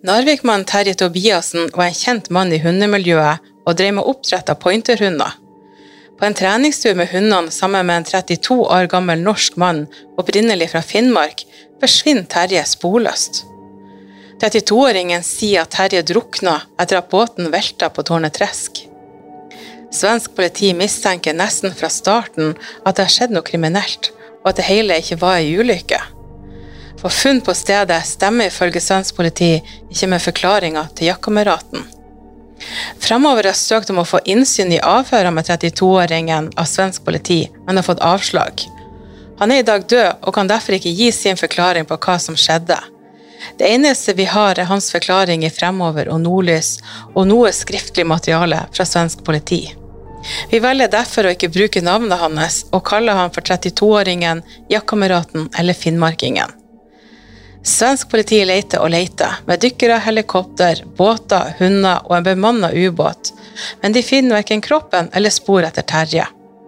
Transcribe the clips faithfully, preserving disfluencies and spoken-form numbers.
Narvikmannen Terje Tobiasen var en kjent mann i hundemiljøet og drev med oppdrett av pointerhunder. På en treningstur med hundene sammen med en trettito år gammel norsk mann, opprinnelig fra Finnmark, forsvinner Terje sporløst. trettito-åringen sier at Terje drukna etter at båten velta på Tårnet Tresk. Svensk politi mistenker nesten fra starten at det har skjedd noe kriminelt, og at det hele ikke var en ulykke. For funn på stedet stemmer ifølge svensk politi ikke med forklaringer til jaktkameraten. Fremover har søkt om å få innsyn i avhøret med trettito-åringen av svensk politi, men har fått avslag. Han er i dag død og kan derfor ikke gi sin forklaring på hva som skjedde. Det eneste vi har er hans forklaring i Fremover og Nordlys, og noe skriftlig materiale fra svensk politi. Vi velger derfor å ikke bruke navnet hans og kaller han for trettito-åringen, jaktkameraten eller finnmarkingen. Svensk politi leter og leter, med dykkere, helikopter, båter, hunder og en bemannet ubåt, men de finner hverken kroppen eller spor etter Terje.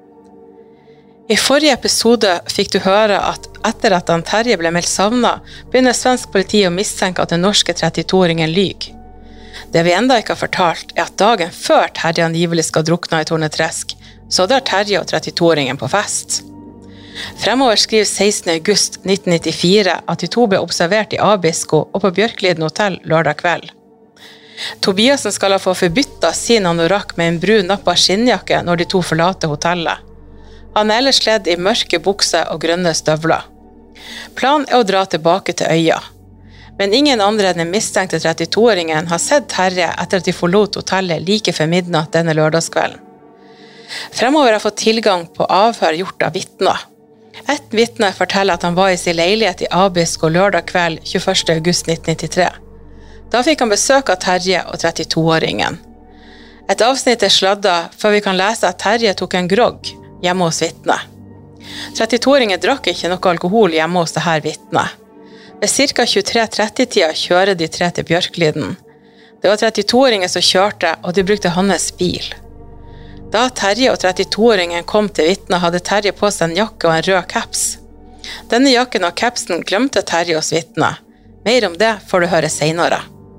I forrige episode fikk du høre at etter at han Terje ble meldt savnet, begynner svensk politi å mistenke at den norske trettito-åringen lyger. Det vi enda ikke har fortalt, er at dagen før Terje angivelig skal drukne i Tårnet Tresk, så drar Terje og trettito-åringen på fest. Fremover skriver sekstende august nitten nittifire at de to ble observert i Abisko og på Bjørkliden hotell lørdag kveld. Tobiasen skal ha fått forbyttet sin anorakk med en brun nappa skinnjakke når de to forlater hotellet. Han er ellers kledd i mørke bukser og grønne støvler. Planen er å dra tilbake til øya. Men ingen andre enn den mistenkte trettito-åringen har sett Terje etter at de forlot hotellet like før midnatt denne lørdagskvelden. Fremover har fått tilgang på avhør gjort av vitner. Et vitne forteller at han var i sin leilighet i Abisko lørdag kveld tjueførste august nitten nittitre. Da fikk han besøk av Terje og trettito-åringen. Et avsnitt er sladdet før vi kan lese at Terje tok en grogg hjemme hos vitnet. trettito-åringen drakk ikke noe alkohol hjemme hos dette vitnet. Ved ca. tjuetre tretti-tida kjører de tre til Bjørkliden. Det var trettito-åringen som kjørte, og de brukte hans bil. Da Terje og trettito-åringen kom til vitnet, hadde Terje på seg en jakke og en rød caps. Denne jakken og capsen glemte Terje hos vitnet. Mer om det får du høre senere.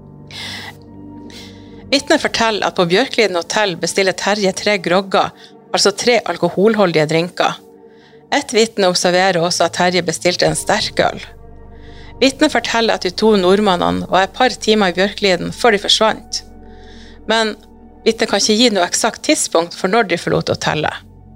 Vitnet forteller at på Bjørkliden hotell bestiller Terje tre grogger, altså tre alkoholholdige drinker. Et vitne observerer også at Terje bestilte en sterkøl. Vitnet forteller at de to nordmannene var et par timer i Bjørkliden før de forsvant. Men vitnet kan ikke gi noe eksakt tidspunkt for når de forlot hotellet.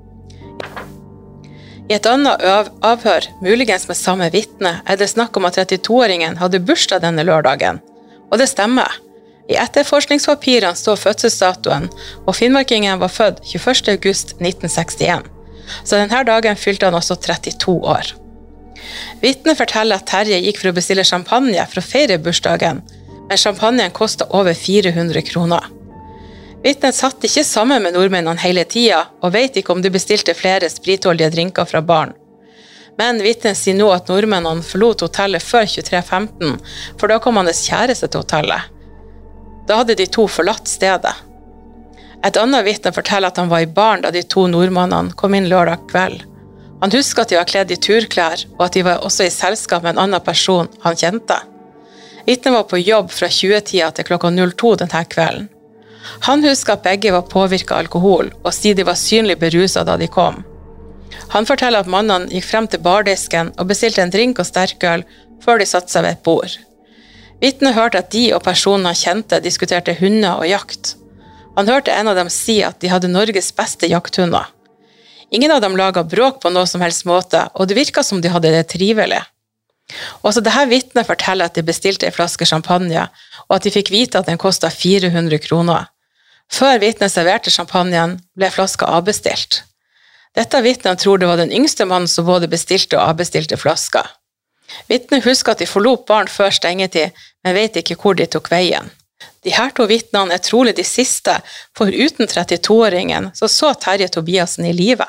I et annet avhør, muligens med samme vitne, er det snakk om at trettito-åringen hadde bursdag denne lørdagen. Og det stemmer. I etterforskningspapirene står fødselsdatoen, og finnmarkingen var født tjueførste august nitten sekstien. Så denne dagen fylte han også trettito år. Vitnet forteller at Terje gikk for å bestille champagne for å feire bursdagen, men champagnen kostet over fire hundre kroner. Vitnet satt ikke sammen med nordmennene hele tida, og vet ikke om de bestilte flere spritholdige drinker fra baren. Men vitnet sier nå at nordmennene forlot hotellet før tjuetre femten, for da kom hans kjæreste til hotellet. Da hadde de to forlatt stedet. Et annet vitne forteller at han var i baren da de to nordmennene kom inn lørdag kveld. Han husker at de var kledd i turklær, og at de var også i selskap med en annen person han kjente. Vitnet var på jobb fra tjue-tida til klokka to denne kvelden. Han husker at begge var påvirket av alkohol, og sier de var synlig beruset da de kom. Han forteller at mannene gikk frem til bardisken og bestilte en drink og sterkøl før de satte seg ved et bord. Vitnet hørte at de og personen han kjente diskuterte hunder og jakt. Han hørte en av dem si at de hadde Norges beste jakthunder. Ingen av dem laget bråk på noe som helst måte, og det virket som de hadde det trivelig. Også dette vitnet forteller at de bestilte en flaske champagne, og at de fikk vite at den kostet fire hundre kroner. Før vitnet serverte champagnen, ble flaska avbestilt. Dette vitnet tror det var den yngste mannen som både bestilte og avbestilte flaska. Vitnet husker at de forlot baren før stengetid, men vet ikke hvor de tok veien. De her to vitnene er trolig de siste, for uten trettito-åringen så så Terje Tobiasen i livet.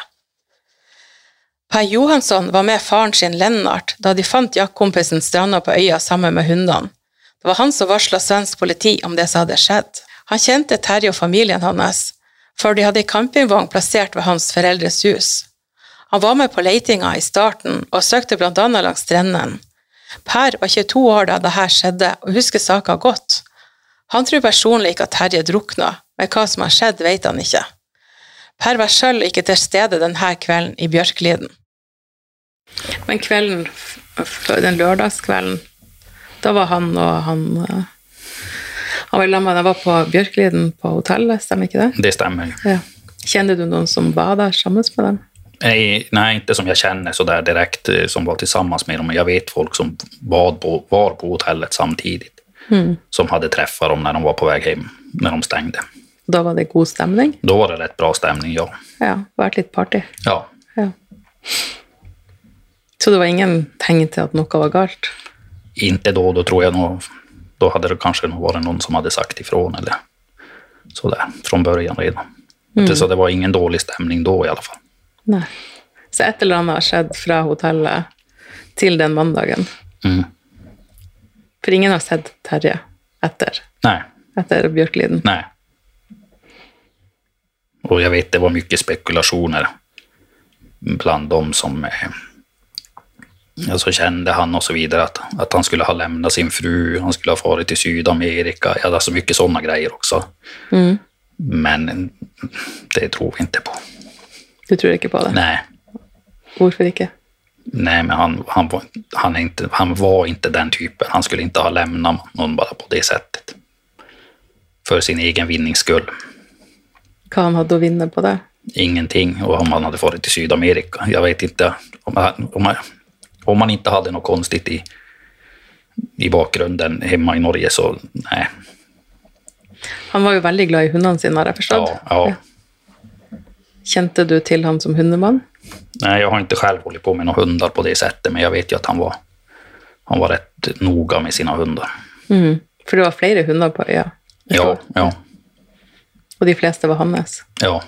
Per Johansson var med faren sin Lennart da de fant jaktkompisen stranda på øya sammen med hundene. Det var han som varslet svensk politi om det som hadde skjedd. Han kjente Terje og familien hans, for de hadde en campingvogn plassert ved hans foreldres hus. Han var med på leitinga i starten og søkte blant annet langs strenden. Per var tjueto år da det her skjedde, og husker saken godt. Han tror personlig ikke at Terje drukna, men hva som har skjedd vet han ikke. Per var selv ikke til stede denne kvelden i Bjørkliden. Men kvelden, den lørdagskvelden, da var han og han... Han var sammen, jeg var på Bjørkliden på hotellet, stemmer ikke det? Det stämmer. Ja. Kände du någon som var där tillsammans med dem? Nej, nej, inte som jag känner så där direkt som var tillsammans med dem. Men jag vet folk som var på, var på hotellet samtidigt. Mm. Som hade träffat dem när de var på väg hem, när de stängde. Då var det god stämning? Då var det rätt bra stämning, ja. Ja, varit lite party? Ja. Ja. Så det var ingen tecken till att något var galt? Inte då, då tror jag nog... Då hade det kanske varit någon som hade sagt ifrån eller sådär, från början redan. Mm. Så det var ingen dålig stämning då i alla fall. Nej. Så ett eller annat har skett från hotellet till den måndagen? Mm. För ingen har sett Terje efter? Nej. Efter Björkliden? Nej. Och jag vet det var mycket spekulationer bland dem som... Alltså kände han och så vidare att, att han skulle ha lämnat sin fru, han skulle ha farit till Sydamerika, ja, alltså mycket sådana grejer också. Mm. Men det tror vi inte på. Du tror inte på det? Nej. Varför inte? Nej, men han, han, var, han, är inte, han var inte den typen. Han skulle inte ha lämnat någon bara på det sättet. För sin egen vinnings skull. Vad han hade att vinna på det? Ingenting, och om han hade farit till Sydamerika. Jag vet inte om han... Om han Om man inte hade något konstigt i, i bakgrunden hemma i Norge så nej. Han var ju väldigt glad i hundarna sina, har jag förstått. Ja, ja. Ja. Kände du till han som hundeman? Nej, jag har inte själv hållit på med några hundar på det sättet, men jag vet ju att han var, han var rätt noga med sina hundar. Mm. För det var flera hundar på ja. Ja, ja. Och de flesta var hans? Ja.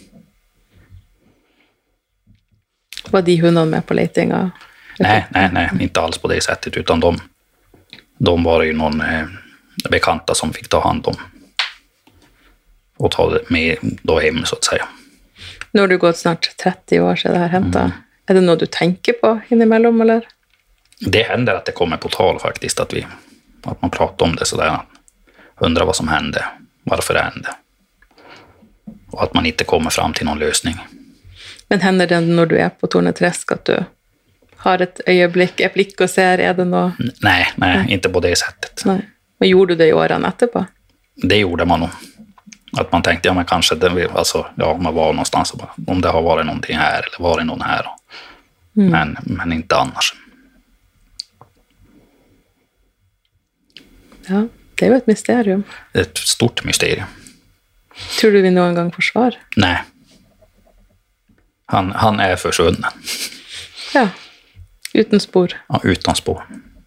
Var de hundarna med på letinga? Nej, nej, nej, inte alls på det sättet, utan de, de var ju någon eh, bekanta som fick ta hand om och ta det med då hem så att säga. Nu har du gått snart trettio år sedan det här hände. Mm. Är det något du tänker på inemellan eller? Det händer att det kommer på tal faktiskt, att, vi, att man pratar om det sådär. Undrar vad som hände, varför det hände. Och att man inte kommer fram till någon lösning. Men händer det när du är på Torneträsk att du har ett ögonblick, ett blick och ser, är det något? Nej, nej, nej, inte på det sättet. Nej. Men gjorde du det i åren efterpå? Det gjorde man nog. Att man tänkte, ja men kanske, det, alltså, ja, man var någonstans, om det har varit någonting här eller varit någon här. Mm. Men, men inte annars. Ja, det är ju ett mysterium. Ett stort mysterium. Tror du vi någon gång får svar? Nej. Han, han är försvunnen. Ja, utan spår. Ja, utan spår.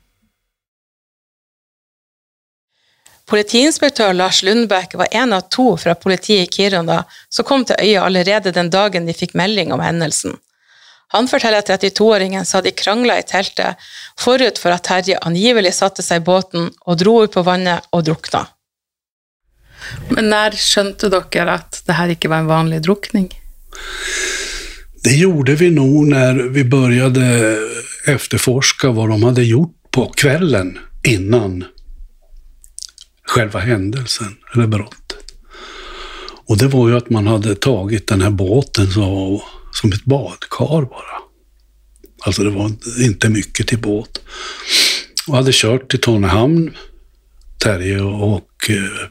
Politiinspektør Lars Lundbäck var en av två från politiet i Kiruna som kom till øya allerede den dagen de fick melding om händelsen. Han forteller at trettiotvååringen sa de krangla i teltet forut for at Terje angivelig satte sig i båten og dro ut på vannet og drukna. Men när skjønte dere att det här inte var en vanlig drukning? Det gjorde vi nog när vi började efterforska vad de hade gjort på kvällen innan själva händelsen eller brottet. Och det var ju att man hade tagit den här båten så, som ett badkar bara. Alltså det var inte mycket till båt. Och hade kört till Tornehamn, Terje och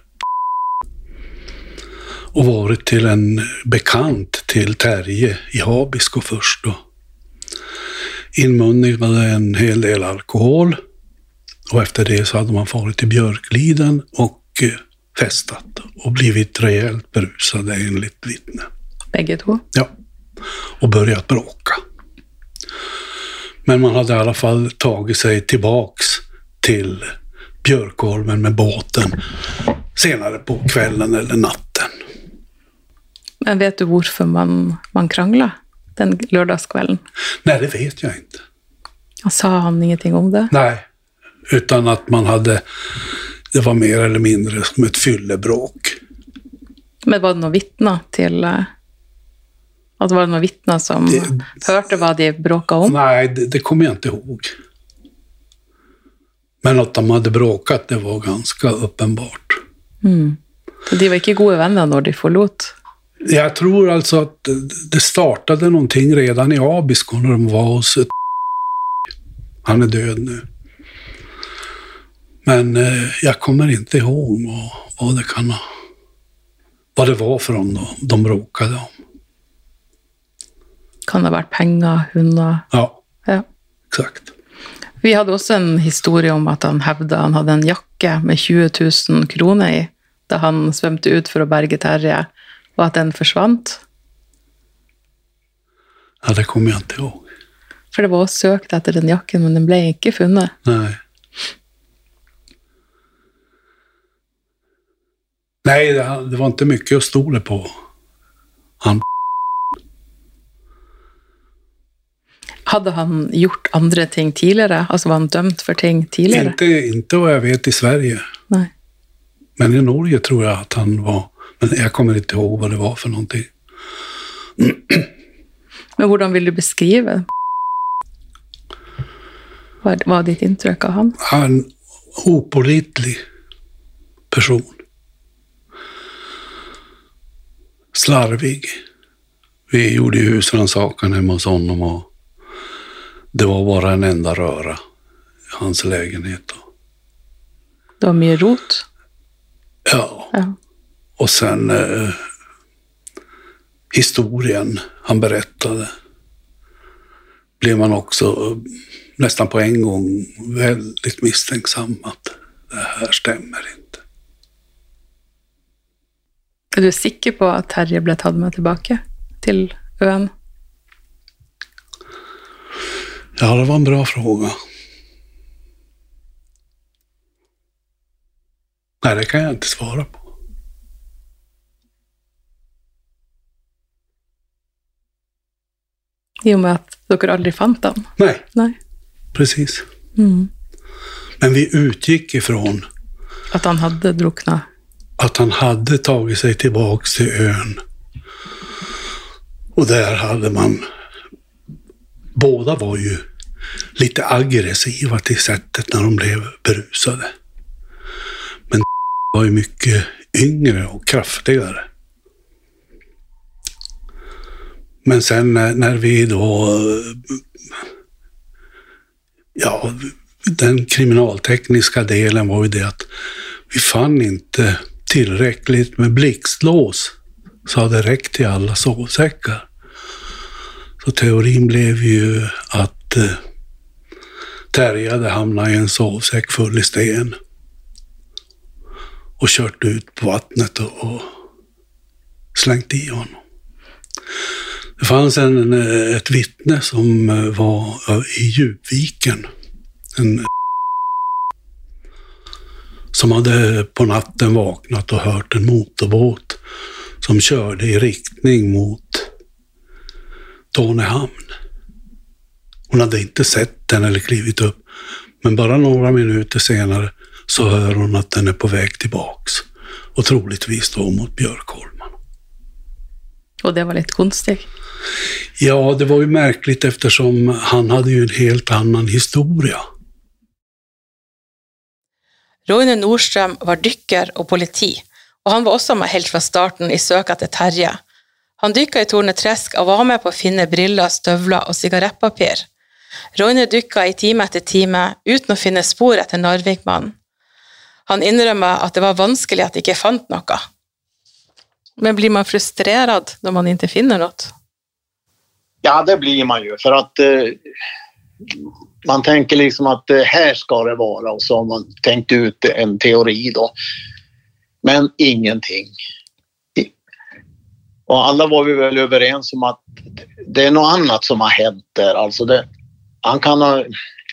och varit till en bekant till Terje i Habisko först då. Inmundigade en hel del alkohol och efter det så hade man farit till Björkliden och festat och blivit rejält berusade enligt vittnen. Bägge två? Ja, och börjat bråka. Men man hade i alla fall tagit sig tillbaks till Björkholmen med båten senare på kvällen eller natten. Men vet du varför man, man kranglade den lördagskvällen? Nej, det vet jag inte. Sa han ingenting om det? Nej, utan att man hade, det var mer eller mindre som ett fyllebråk. Men var det några vittna till, alltså var det några vittna som det, hörde vad det bråkade om? Nej, det, det kommer jag inte ihåg. Men att de hade bråkat, det var ganska uppenbart. Mm. Så de var inte goda vänner när de förlåt? Jag tror alltså att det startade någonting redan i Abisko när de var hos ett... Han är död nu. Men eh, jag kommer inte ihåg vad, vad det kan ha... Vad det var för dem då, de bråkade om. Kan det ha varit pengar, hundar? Ja, ja, exakt. Vi hade också en historia om att han hävdade att han hade en jacka med tjugo tusen kronor i där han svämte ut för att berga Terje och att den försvann. Ja, det kommer jag inte ihåg. För det var sökt efter den jackan men den blev inte funnen. Nej. Nej, det, det var inte mycket att stå på. Han... Hade han gjort andra ting tidigare? Alltså var han dömd för ting tidigare? Inte, inte vad jag vet i Sverige. Nej. Men i Norge tror jag att han var... Men jag kommer inte ihåg vad det var för någonting. Men hur vill du beskriva? Vad var ditt intryck av han? Han opålitlig person. Slarvig. Vi gjorde ju husrannsakan hemma hos honom och det var bara en enda röra i hans lägenhet. Det var mer rot? Ja. ja. Och sen eh, historien han berättade blev man också nästan på en gång väldigt misstänksam att det här stämmer inte. Är du säker på att Terje blev tagen med tillbaka till ön? Ja, det var en bra fråga. Nej, det kan jag inte svara på. I och med att dere aldrig fann den? Nej, Nej. Precis. Mm. Men vi utgick ifrån att han hade drucknat. Att han hade tagit sig tillbaks till ön. Och där hade man... Båda var ju lite aggressiva till sättet när de blev berusade. Men var ju mycket yngre och kraftigare. Men sen när vi då... Ja, den kriminaltekniska delen var ju det att vi fann inte tillräckligt med blixtlås så hade räckt till alla sovsäckar. Så teorin blev ju att eh, Terje hade hamnat i en sovsäck full i sten och kört ut på vattnet och, och slängt i honom. Det fanns en, ett vittne som var i Djupviken. En som hade på natten vaknat och hört en motorbåt som körde i riktning mot Tornehamn. Hon hade inte sett den eller klivit upp, men bara några minuter senare så hör hon att den är på väg tillbaks och troligtvis då mot Björkholmen. Och det var lite konstigt. Ja, det var ju märkligt eftersom han hade ju en helt annan historia. Roine Nordström var dykker og politi, og han var også med helt fra starten i søk etter Terje. Han dykket i Torneträsk og var med på å finne briller, støvler og sigarettpapir. Roine dykket i time etter time uten å finne spor etter Narvikmannen. Han innrømmer at det var vanskelig at de ikke fant noe. Men blir man frustrerad när man inte finner något? Ja, det blir man ju. För att eh, man tänker liksom att eh, här ska det vara. Och så har man tänkt ut en teori då. Men ingenting. Och alla var vi väl överens om att det är något annat som har hänt där. Alltså det, han kan ha...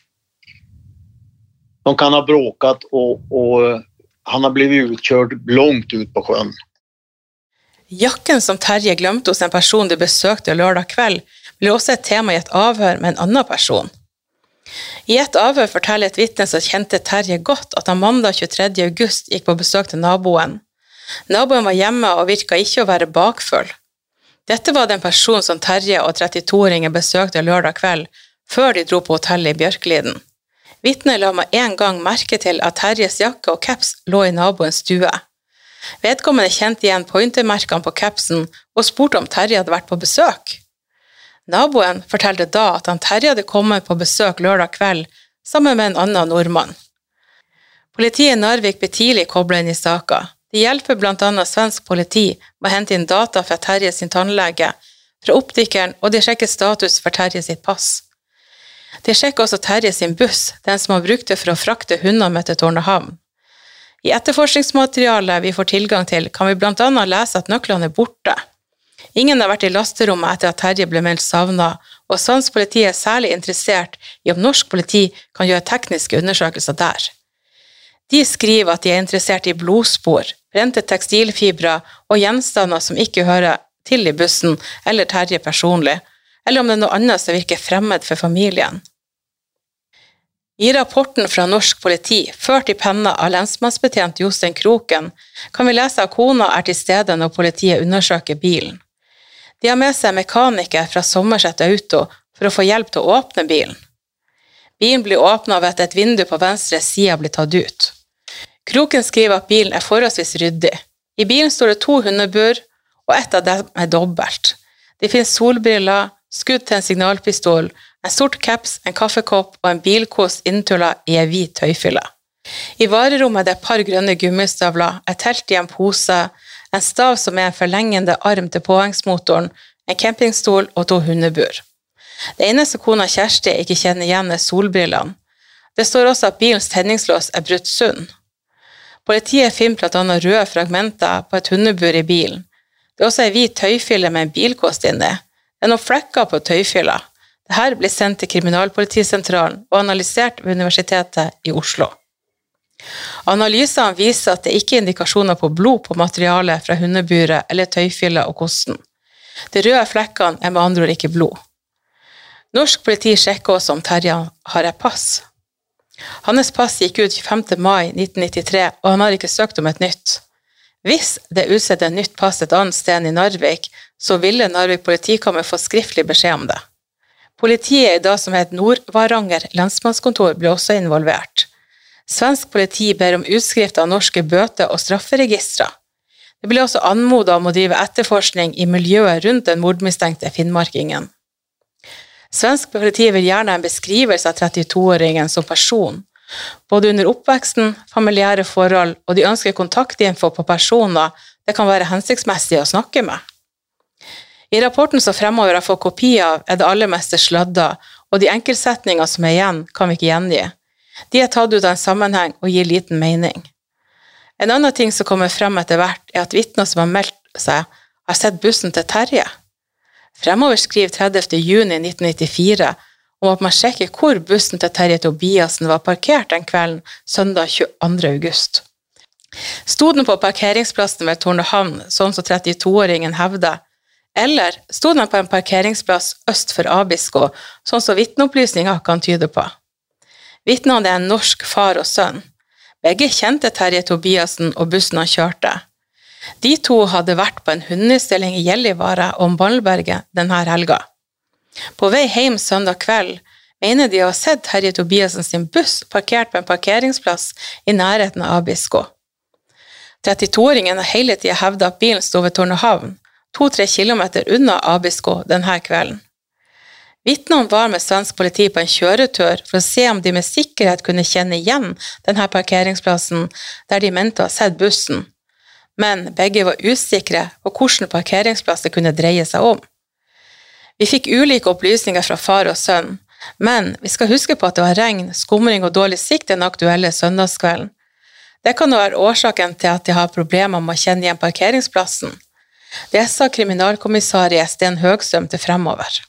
De kan ha bråkat och, och han har blivit utkörd långt ut på sjön. Jakken som Terje glemte hos en person de besøkte lørdag kveld, ble også et tema i et avhør med en annen person. I et avhør forteller et vittne som kjente Terje godt at han mandag tjuetredje august gikk på besøk til naboen. Naboen var hjemme og virket ikke å være bakfull. Dette var den person som Terje og trettito-åringen besøkte lørdag kveld, før de dro på hotellet i Bjørkliden. Vitnet la med en gang merke til at Terjes jakke og caps lå i naboens stue. Vedkommende kjente igjen pointermerkene på capsen og spurte om Terje hadde vært på besøk. Naboen fortalte da at han Terje hadde kommet på besøk lørdag kveld sammen med en annen nordmann. Politiet i Narvik ble tidlig koblet inn i saka. De hjelper blant annet svensk politi med å hente inn data fra Terje sin tannlege, fra optikeren, og de sjekker status for Terje sitt pass. De sjekker også Terje sin buss, den som han brukte for å frakte hundene med til Tornehavn. I etterforskningsmaterialet vi får tilgang til, kan vi blant annet lese at nøklene er borte. Ingen har vært i lasterommet etter at Terje ble meldt savnet, og svensk politi er særlig interessert i om norsk politi kan gjøre tekniske undersøkelser der. De skriver at de er interessert i blodspor, brente tekstilfibre og gjenstander som ikke hører til i bussen eller Terje personlig, eller om det er noe annet som virker fremmed for familien. I rapporten fra norsk politi, ført i penna av lensmannsbetjent Jostein Kroken, kan vi lese at kona er til stede når politiet undersøker bilen. De har med seg mekaniker fra Somerset Auto for å få hjelp til å åpne bilen. Bilen blir åpnet ved at et vindu på venstre side blir tatt ut. Kroken skriver at bilen er forholdsvis ryddig. I bilen står det to hundebur, og ett av dem er dobbelt. Det finnes solbriller, skudd til en signalpistol, en sort caps, en kaffekopp og en bilkos inntullet i en hvit tøyfylle. I varerommet er det et par grønne gummistavler, et telt i en pose, en stav som er en forlengende arm til påhengsmotoren, en campingstol og to hundebur. Det eneste kona Kjersti ikke kjenner igjen er solbrillene. Det står også at bilens tenningslås er brutt sund. Politiet finner blant annet røde fragmenter på et hundebur i bilen. Det er også en hvit tøyfylle med en bilkost inni. Det er noen flekker på tøyfylla. Dette blir sendt til Kriminalpolitisentralen og analysert ved Universitetet i Oslo. Analysene viser at det ikke er indikasjoner på blod på materialet fra hundeburet eller tøyfylla og kosten. De røde flekkene er med andre ord ikke blod. Norsk politi sjekker også om Terje har et pass. Hans pass gikk ut tjuefemte mai nitten nittitre, og han har ikke søkt om et nytt. Hvis det er utstedt et nytt pass et annet sted i Narvik, så ville Narvik politikammer få skriftlig beskjed om det. Politiet i dag som het Nordvaranger lensmannskontor ble også involvert. Svensk politi ber om utskrift av norske bøter og strafferegistre. Det ble også anmodet om å drive etterforskning i miljøet rundt den mordmistenkte finnmarkingen. Svensk politi vil gjerne ha en beskrivelse av trettito-åringen som person, både under oppveksten, familiære forhold, og de ønsker kontaktinfo på personer det kan være hensiktsmessig å snakke med. I rapporten som fremover har fått kopi av, er det aller meste sladda, og de enkeltsetninger som er igjen, kan vi ikke gjengi. De er tatt ut av en sammenheng og gir liten mening. En annen ting som kommer frem etter hvert, er at vitner som har meldt seg, har sett bussen til Terje. Fremover skriver tredivte juni nitten nittifire om at man sjekker hvor bussen til Terje Tobiassen var parkert den kvelden søndag tjueandre august. Stod den på parkeringsplassen ved Tornehavn, sånn som trettito-åringen hevder, eller stod den på en parkeringsplass øst for Abisko, sånn som vitneopplysninger kan tyde på. Vitnene er en norsk far og sønn. Begge kjente Terje Tobiassen og bussen han kjørte. De to hadde vært på en hundestilling i Gjellivare og Ballberget denne helga. På vei hjem søndag kveld mener de å ha sett Terje Tobiassen sin buss parkert på en parkeringsplass i nærheten av Abisko. trettito-åringen har hele tiden hevdet at bilen stod ved Tornehavn, to-tre kilometer unna Abisko denne kvelden. Vitnene var med svensk politi på en kjøretur for å se om de med sikkerhet kunne kjenne igjen denne parkeringsplassen der de mente å ha sett bussen. Men begge var usikre på hvilken parkeringsplass det kunne dreie seg om. Vi fikk ulike opplysninger fra far og sønn, men vi skal huske på at det var regn, skumring og dårlig sikt den aktuelle søndagskvelden. Det kan være årsaken til at de har problemer med å kjenne igjen parkeringsplassen. Det sa kriminalkommissarie Sten Høgstrøm til Fremover.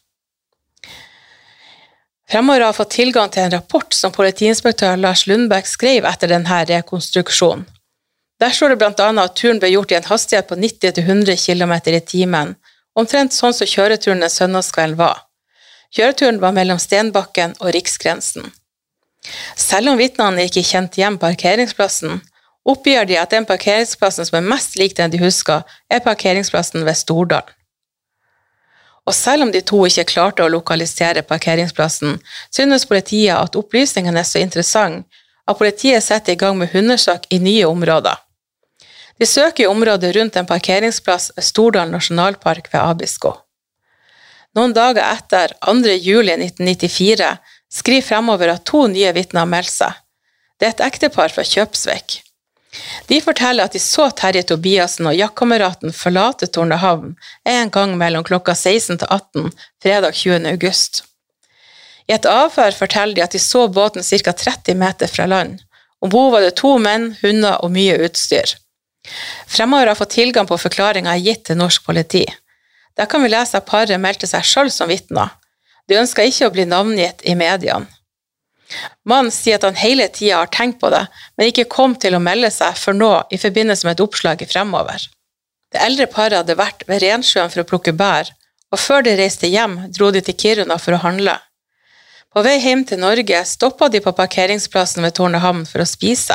Fremover har fått tilgang til en rapport som politiinspektør Lars Lundbæk skrev etter denne rekonstruksjonen. Der står det blant annet at turen ble gjort i en hastighet på nitti til hundre kilometer i timen, omtrent sånn som kjøreturen den søndagskvelden var. Kjøreturen var mellom Stenbakken og Riksgrensen. Selv om vitnene ikke kjente igjen parkeringsplassen, oppgir de at den parkeringsplassen som er mest lik den de husker, er parkeringsplassen ved Stordalen. Og selv om de to ikke klarte å lokalisere parkeringsplassen, synes politiet at opplysningene er så interessant at politiet setter i gang med hundesøk i nye områder. De søker i området rundt en parkeringsplass ved Stordalen nasjonalpark ved Abisko. Noen dager etter, andre juli nitten nittifire, skriver fremover at to nye vitner har meldt seg. Det er et ektepar fra Kjøpsvik. De forteller at de så Terje Tobiassen og jaktkameraten forlate Tornehavn en gang mellom klokka seksten til atten, fredag tjuende august. I et avhør forteller de at de så båten ca. tretti meter fra land. Ombord var det to menn, hunder og mye utstyr. Fremover har fått tilgang på forklaringer gitt til norsk politi. Der kan vi lese at paret meldte seg selv som vitner. De ønsker ikke å bli navngitt i mediene. Mannen sier at han hele tiden har tenkt på det, men ikke kom til å melde seg for nå i forbindelse med et oppslag i fremover. Det eldre paret hadde vært ved Rensjøen for å plukke bær, og før de reiste hjem dro de til Kiruna for å handle. På vei hjem til Norge stoppet de på parkeringsplassen ved Tornehavn for å spise.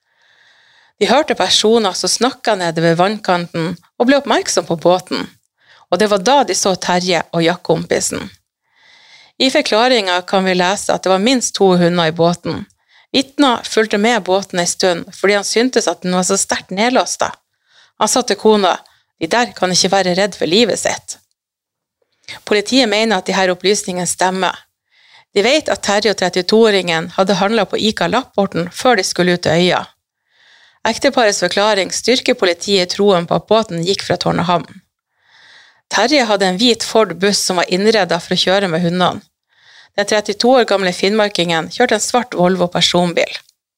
De hørte personer som snakket nede ved vannkanten og ble oppmerksom på båten, og det var da de så Terje og jaktkompisen. I forklaringen kan vi lese at det var minst to hunder i båten. Vitner fulgte med båten en stund fordi han syntes at den var så sterkt nedlåst. Han sa til kona, de der kan ikke være redd for livet sitt. Politiet mener at de her opplysningene stemmer. De vet at Terje og trettito-åringen hadde handlet på Ika Lapporten før de skulle ut til øya. Ekteparets forklaring styrker politiet i troen på at båten gikk fra Tornehavn. Terje hadde en hvit Ford buss som var innredet for å kjøre med hundene. Den trettito år gamle finnmarkingen kjørte en svart Volvo personbil.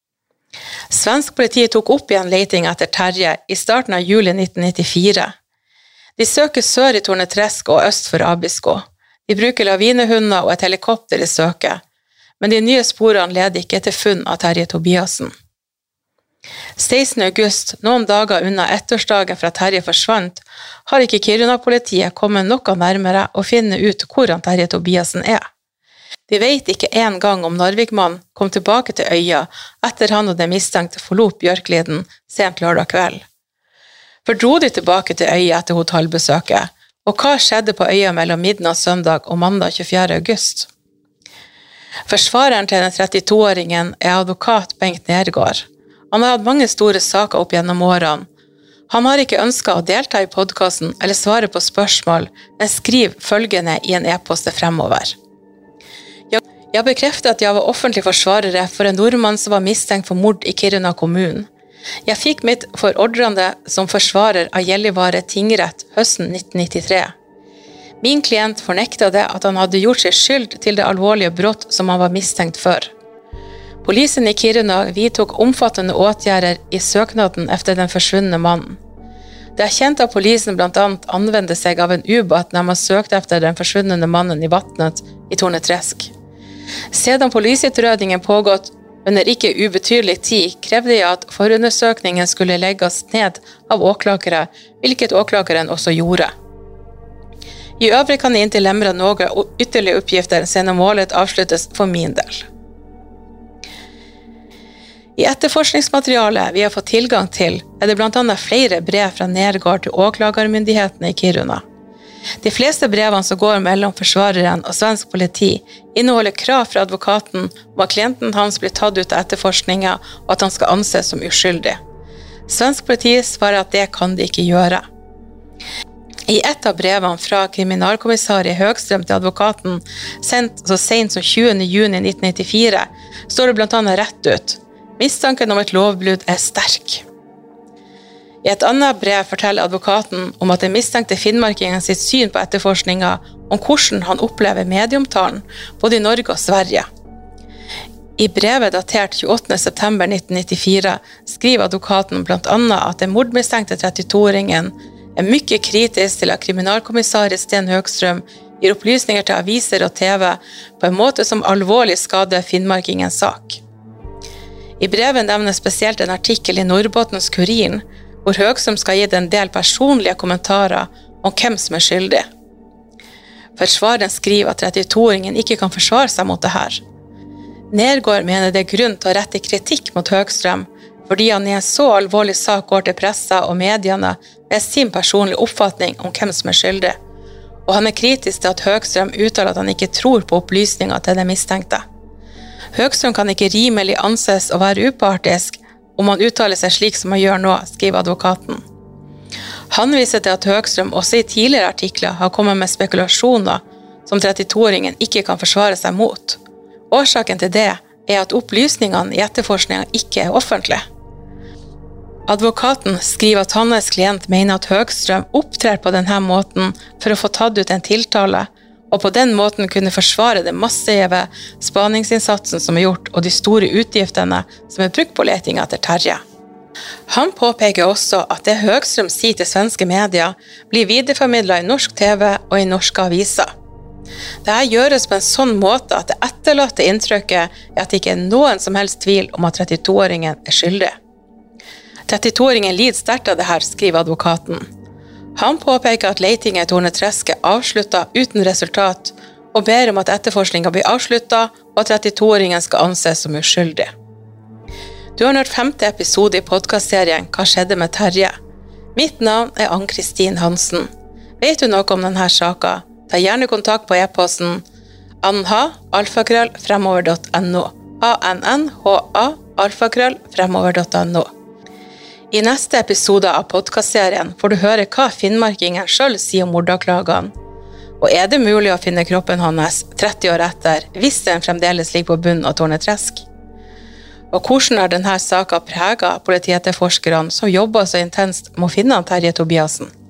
Svensk politi tok opp igjen leting etter Terje i starten av juli nitten nittifire. De søker sør i Torneträsk og øst for Abisko. De bruker lavinehunder og et helikopter i søket, men de nye sporene leder ikke til funn av Terje Tobiassen. sekstende august, noen dager unna ettårsdagen fra Terje forsvant, har ikke Kiruna-politiet kommet noe nærmere å finne ut hvor han Terje Tobiassen er. De vet ikke en gang om Narvikmannen kom tilbake til øya etter han og den mistenkte forlot Bjørkliden sent lørdag kveld. For dro de tilbake til øya etter hotellbesøket, og hva skjedde på øya mellom midnatt søndag og mandag tjuefjerde august? Forsvareren til den trettito-åringen er advokat Bengt Nergård. Han har hatt mange store saker opp gjennom årene. Han har ikke ønsket å delta i podcasten eller svare på spørsmål, men skriv følgende i en e-post fremover. Jeg bekrefter at jeg var offentlig forsvarere for en nordmann som var mistenkt for mord i Kiruna kommunen. Jeg fikk mitt forordrende som forsvarer av Gällivare tingrett høsten nitten nittitre. Min klient fornektet det at han hadde gjort seg skyld til det alvorlige brott som han var mistenkt for. Polisen i Kiruna vidtok omfattende åtgjerder i søknaden efter den forsvunne mannen. Det er kjent at polisen blant annet anvendte seg av en ubåt når man søkte efter den forsvunne mannen i vattnet i Torneträsk. Siden politiutredningen pågått under ikke ubetydelig tid, krevde jeg at forundersøkningen skulle legges ned av åklagere, hvilket åklageren også gjorde. I øvrig kan jeg ikke lemre noen ytterligere oppgifter siden målet avsluttes for min del. I etterforskningsmaterialet vi har fått tilgang til, er det blant annet flere brev fra Nergård til åklagermyndighetene i Kiruna. De fleste brevene som går mellom forsvareren og svensk politi inneholder krav fra advokaten om at klienten hans blir tatt ut av etterforskningen og at han skal anses som uskyldig. Svensk politi svarer at det kan de ikke gjøre. I et av brevene fra kriminalkommissarie Høgstrøm til advokaten, sendt så sent som tjuende juni nitten nittifire, står det blant annet rett ut. Mistanken om et lovbrudd er sterk. I et annet brev forteller advokaten om at den mistenkte finnmarkingen sitt syn på etterforskningen om hvordan han opplever medieomtalen både i Norge og Sverige. I brevet datert tjueåttende september nitten nittifire skriver advokaten blant annet at den mordmistenkte trettito-åringen er mye kritisk til at kriminalkommissarie Sten Høgstrøm gir opplysninger til aviser og T V på en måte som alvorlig skader finnmarkingens sak. I brevet nevnes spesielt en artikkel i Norrbottens Kuriren, hvor Høgstrøm skal gi en del personlige kommentarer om hvem som er skyldig. Forsvareren skriver at trettito-åringen ikke kan forsvare seg mot det her. Nergård mener det er grunn til å rette kritikk mot Høgstrøm, fordi han i en så alvorlig sak går til pressa og mediene med sin personlige oppfatning om hvem som er skyldig, og han er kritisk til at Høgstrøm uttaler at han ikke tror på opplysninger til den mistenkte. Høgstrøm kan ikke rimelig anses å være upartisk om han uttaler seg slik som han gjør nå, skriver advokaten. Han viser til at Høgstrøm også i tidligere artikler har kommet med spekulasjoner som trettito-åringen ikke kan forsvare seg mot. Årsaken til det er at opplysningene i etterforskningen ikke er offentlige. Advokaten skriver at hans klient mener at Høgstrøm opptrer på denne måten for å få tatt ut en tiltale, og på den måten kunne forsvare den massive spaningsinnsatsen som er gjort, og de store utgiftene som er brukt på leting etter Terje. Han påpeker også at det Høgstrøm sier til svenske medier blir videreformidlet i norsk T V og i norske aviser. Dette gjøres på en sånn måte at det etterlatte inntrykket er at det ikke er noen som helst tvil om at trettito-åringen er skyldig. trettito-åringen lider sterkt av det her, skriver advokaten. Han påpeker at leitingen i Torneträsk er avsluttet uten resultat, og ber om at etterforskningen blir avsluttet, og at trettito-åringen skal anses som uskyldig. Du har hørt femte episode i podcastserien Hva skjedde med Terje? Mitt navn er Ann-Kristin Hansen. Vet du noe om denne saken? Ta gjerne kontakt på e-posten anha alfakrøll fremover punktum no a n n h a alfakrøll fremover punktum no. I neste episode av podcastserien får du høre hva finnmarkingen selv sier om mordanklagene. Og er det mulig å finne kroppen hans tretti år etter, hvis den fremdeles ligger på bunnen av Torneträsk? Og hvordan har denne saken preget politietterforskerne som jobber så intenst med å finne Terje Tobiassen?